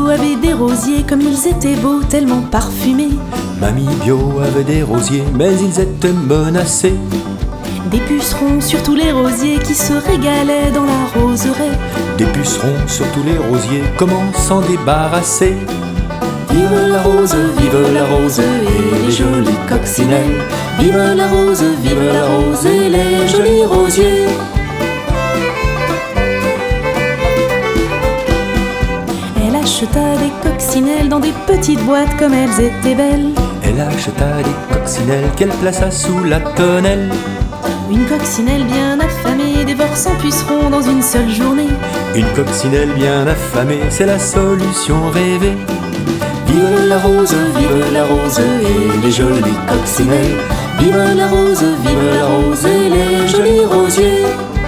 avait des rosiers, comme ils étaient beaux, tellement parfumés. Mamie Bio avait des rosiers, mais ils étaient menacés. Des pucerons sur tous les rosiers qui se régalaient dans la roseraie. Des pucerons sur tous les rosiers, comment s'en débarrasser? Vive la rose et les jolies coccinelles. Vive la rose et les jolis rosiers. Elle acheta des coccinelles dans des petites boîtes comme elles étaient belles. Elle acheta des coccinelles qu'elle plaça sous la tonnelle. Une coccinelle bien affamée dévore 100 pucerons dans une seule journée. Une coccinelle bien affamée, c'est la solution rêvée. Vive la rose et les jolies coccinelles. Vive la rose et les jolis rosiers.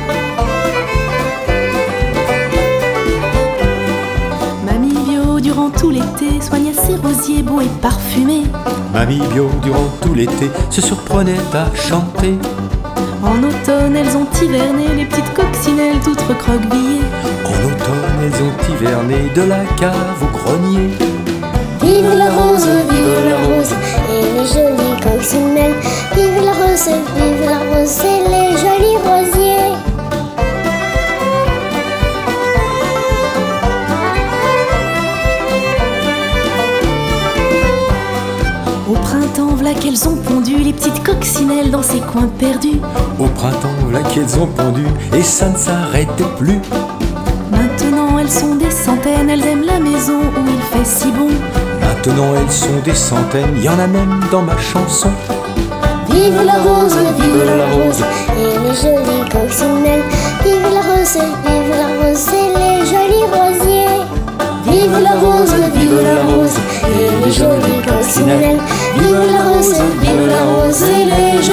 Mamie Bio, durant tout l'été, soigna ses rosiers beaux et parfumés. Mamie Bio, durant tout l'été, se surprenait à chanter. En automne, elles ont hiverné, les petites coccinelles toutes recroquevillées. En automne, elles ont hiverné de la cave au grenier. Vive la rose et les jolies coccinelles. Vive la rose et les jolis rosiers. Au printemps, v'là qu'elles ont pondu, les petites coccinelles dans ces coins perdus. Au printemps, là qu'elles ont pondu, et ça ne s'arrêtait plus. Maintenant, elles sont des centaines, elles aiment la maison où il fait si bon. Maintenant, elles sont des centaines, il y en a même dans ma chanson. Vive la rose et les jolies coccinelles. Vive la rose et les jolis rosiers. Vive la rose et les jolies coccinelles. Vive la rose et les jolis